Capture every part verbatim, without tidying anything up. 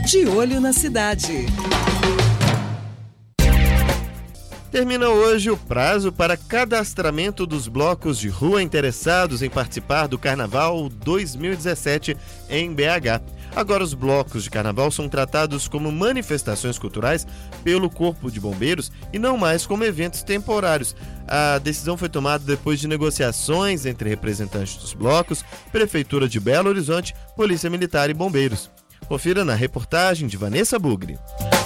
De Olho na Cidade. Termina hoje o prazo para cadastramento dos blocos de rua interessados em participar do Carnaval dois mil e dezessete em B H. Agora, os blocos de carnaval são tratados como manifestações culturais pelo Corpo de Bombeiros e não mais como eventos temporários. A decisão foi tomada depois de negociações entre representantes dos blocos, Prefeitura de Belo Horizonte, Polícia Militar e Bombeiros. Confira na reportagem de Vanessa Bugri.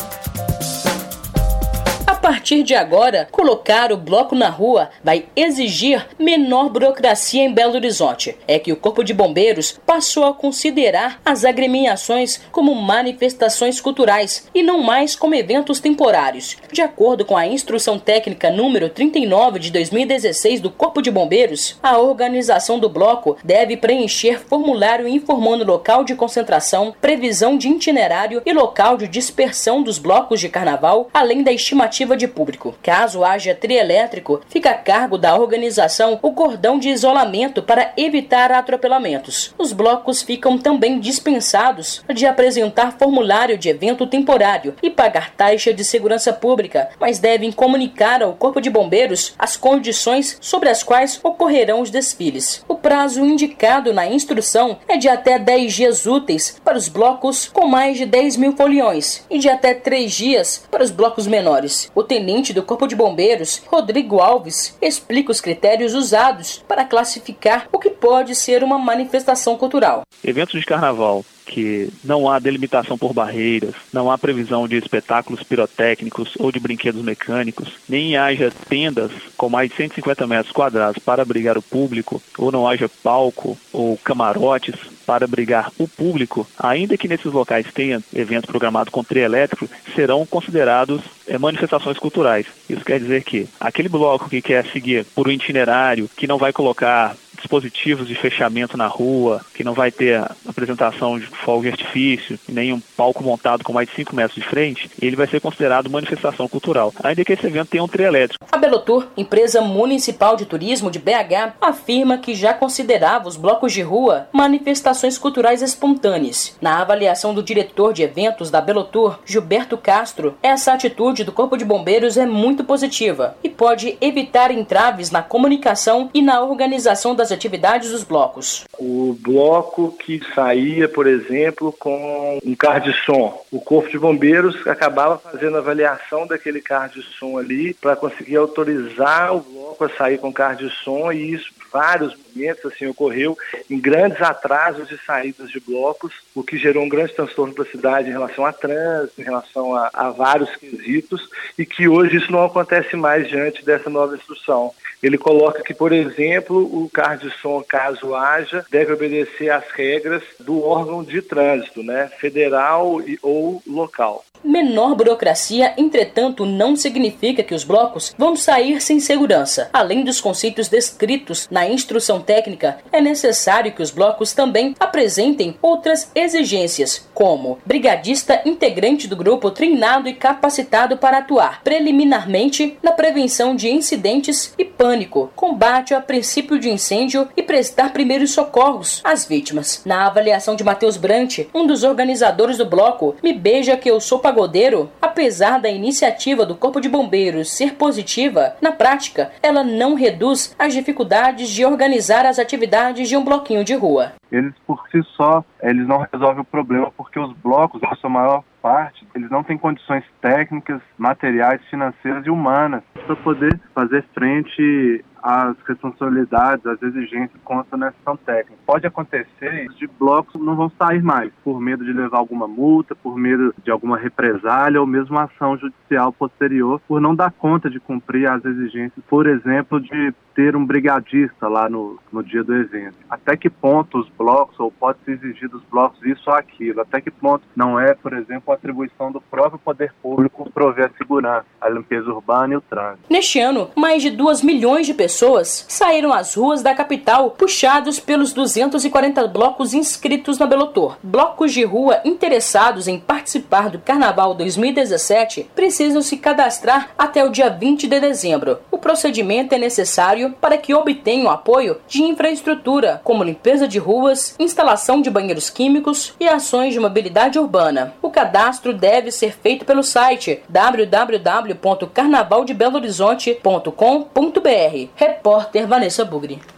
A partir de agora, colocar o bloco na rua vai exigir menor burocracia em Belo Horizonte. É que o Corpo de Bombeiros passou a considerar as agremiações como manifestações culturais e não mais como eventos temporários. De acordo com a Instrução Técnica número trinta e nove de dois mil e dezesseis do Corpo de Bombeiros, a organização do bloco deve preencher formulário informando local de concentração, previsão de itinerário e local de dispersão dos blocos de carnaval, além da estimativa de público. Caso haja trio elétrico, fica a cargo da organização o cordão de isolamento para evitar atropelamentos. Os blocos ficam também dispensados de apresentar formulário de evento temporário e pagar taxa de segurança pública, mas devem comunicar ao Corpo de Bombeiros as condições sobre as quais ocorrerão os desfiles. O prazo indicado na instrução é de até dez dias úteis para os blocos com mais de dez mil foliões e de até três dias para os blocos menores. O tenente do Corpo de Bombeiros, Rodrigo Alves, explica os critérios usados para classificar o que pode ser uma manifestação cultural. Eventos de carnaval que não há delimitação por barreiras, não há previsão de espetáculos pirotécnicos ou de brinquedos mecânicos, nem haja tendas com mais de cento e cinquenta metros quadrados para abrigar o público, ou não haja palco ou camarotes para abrigar o público, ainda que nesses locais tenha evento programado com trio elétrico, serão considerados é, manifestações culturais. Isso quer dizer que aquele bloco que quer seguir por um itinerário, que não vai colocar dispositivos de fechamento na rua, que não vai ter apresentação de fogo de artifício, nem um palco montado com mais de cinco metros de frente, ele vai ser considerado manifestação cultural, ainda que esse evento tenha um trio elétrico. A Belotur, empresa municipal de turismo de B H, afirma que já considerava os blocos de rua manifestações culturais espontâneas. Na avaliação do diretor de eventos da Belotur, Gilberto Castro, essa atitude do Corpo de Bombeiros é muito positiva e pode evitar entraves na comunicação e na organização das atividades dos blocos. O bloco que saía, por exemplo, com um carro de som, o Corpo de Bombeiros acabava fazendo a avaliação daquele carro de som ali para conseguir autorizar o bloco a sair com carro de som, e isso vários momentos assim ocorreu em grandes atrasos de saídas de blocos, o que gerou um grande transtorno para a cidade em relação a trânsito, em relação a, a vários quesitos, e que hoje isso não acontece mais diante dessa nova instrução. Ele coloca que, por exemplo, o carro de som, caso haja, deve obedecer às regras do órgão de trânsito, né, federal e, ou local. Menor burocracia, entretanto, não significa que os blocos vão sair sem segurança. Além dos conceitos descritos na instrução técnica, é necessário que os blocos também apresentem outras exigências, como brigadista integrante do grupo treinado e capacitado para atuar preliminarmente na prevenção de incidentes e pânico, combate a princípio de incêndio e prestar primeiros socorros às vítimas. Na avaliação de Matheus Brant, um dos organizadores do bloco, Me Beija Que Eu Sou Pagodeiro, apesar da iniciativa do Corpo de Bombeiros ser positiva, na prática, ela não reduz as dificuldades de organizar as atividades de um bloquinho de rua. Eles, por si só, eles não resolvem o problema, porque os blocos, na sua maior parte, eles não têm condições técnicas, materiais, financeiras e humanas para poder fazer frente às responsabilidades, às exigências que constam nessa ação técnica. Pode acontecer de blocos não vão sair mais, por medo de levar alguma multa, por medo de alguma represália ou mesmo ação judicial posterior, por não dar conta de cumprir as exigências, por exemplo, de ter um brigadista lá no, no dia do evento. Até que ponto os blocos, ou pode-se exigir dos blocos isso ou aquilo, até que ponto não é, por exemplo, a atribuição do próprio poder público prover a segurança, a limpeza urbana e o trânsito. Neste ano, mais de duas milhões de pessoas saíram às ruas da capital, puxados pelos duzentos e quarenta blocos inscritos na Belotur. Blocos de rua interessados em participar do Carnaval dois mil e dezessete precisam se cadastrar até o dia vinte de dezembro. O o procedimento é necessário para que obtenham apoio de infraestrutura, como limpeza de ruas, instalação de banheiros químicos e ações de mobilidade urbana. O cadastro deve ser feito pelo site w w w ponto carnaval de belo horizonte ponto com ponto b r. Repórter Vanessa Bugri.